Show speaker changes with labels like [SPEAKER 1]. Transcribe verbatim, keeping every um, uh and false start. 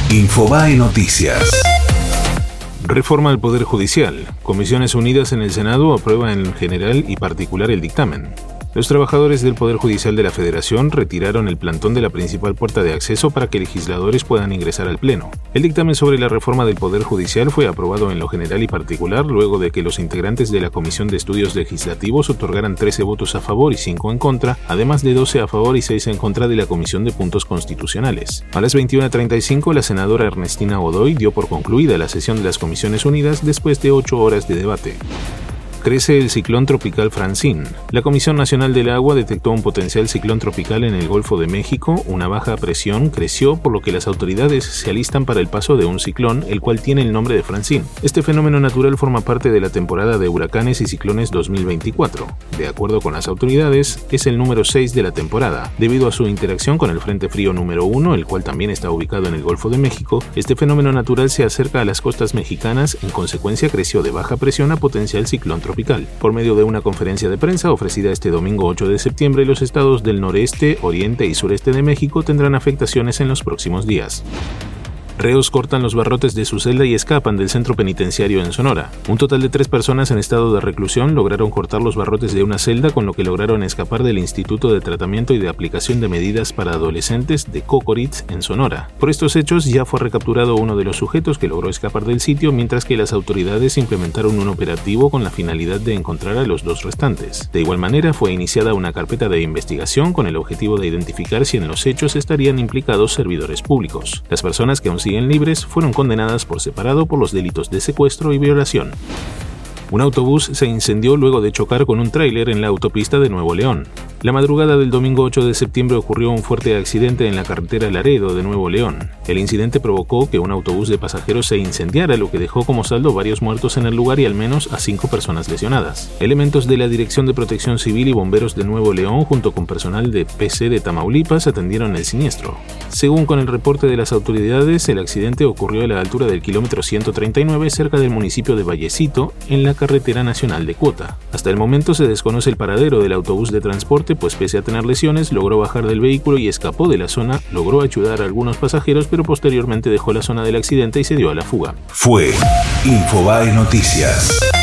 [SPEAKER 1] Infobae Noticias.
[SPEAKER 2] Reforma al Poder Judicial. Comisiones Unidas en el Senado aprueban en general y particular el dictamen. Los trabajadores del Poder Judicial de la Federación retiraron el plantón de la principal puerta de acceso para que legisladores puedan ingresar al Pleno. El dictamen sobre la reforma del Poder Judicial fue aprobado en lo general y particular luego de que los integrantes de la Comisión de Estudios Legislativos otorgaran trece votos a favor y cinco en contra, además de doce a favor y seis en contra de la Comisión de Puntos Constitucionales. A las veintiuna treinta y cinco, la senadora Ernestina Godoy dio por concluida la sesión de las Comisiones Unidas después de ocho horas de debate. Crece el ciclón tropical Francine. La Comisión Nacional del Agua detectó un potencial ciclón tropical en el Golfo de México. Una baja presión creció, por lo que las autoridades se alistan para el paso de un ciclón, el cual tiene el nombre de Francine. Este fenómeno natural forma parte de la temporada de huracanes y ciclones dos mil veinticuatro. De acuerdo con las autoridades, es el número seis de la temporada. Debido a su interacción con el Frente Frío número uno, el cual también está ubicado en el Golfo de México, este fenómeno natural se acerca a las costas mexicanas. En consecuencia, creció de baja presión a potencial ciclón tropical. Por medio de una conferencia de prensa ofrecida este domingo ocho de septiembre, los estados del noreste, oriente y sureste de México tendrán afectaciones en los próximos días. Reos cortan los barrotes de su celda y escapan del centro penitenciario en Sonora. Un total de tres personas en estado de reclusión lograron cortar los barrotes de una celda, con lo que lograron escapar del Instituto de Tratamiento y de Aplicación de Medidas para Adolescentes de Cocoritz en Sonora. Por estos hechos ya fue recapturado uno de los sujetos que logró escapar del sitio, mientras que las autoridades implementaron un operativo con la finalidad de encontrar a los dos restantes. De igual manera, fue iniciada una carpeta de investigación con el objetivo de identificar si en los hechos estarían implicados servidores públicos. Las personas que aún siguen libres fueron condenadas por separado por los delitos de secuestro y violación. Un autobús se incendió luego de chocar con un tráiler en la autopista de Nuevo León. La madrugada del domingo ocho de septiembre ocurrió un fuerte accidente en la carretera Laredo de Nuevo León. El incidente provocó que un autobús de pasajeros se incendiara, lo que dejó como saldo varios muertos en el lugar y al menos a cinco personas lesionadas. Elementos de la Dirección de Protección Civil y bomberos de Nuevo León, junto con personal de P C de Tamaulipas, atendieron el siniestro. Según con el reporte de las autoridades, el accidente ocurrió a la altura del kilómetro ciento treinta y nueve, cerca del municipio de Vallecito, en la carretera nacional de Cuota. Hasta el momento se desconoce el paradero del autobús de transporte, pues pese a tener lesiones, logró bajar del vehículo y escapó de la zona. Logró ayudar a algunos pasajeros, pero posteriormente dejó la zona del accidente y se dio a la fuga.
[SPEAKER 1] Fue Infobae Noticias.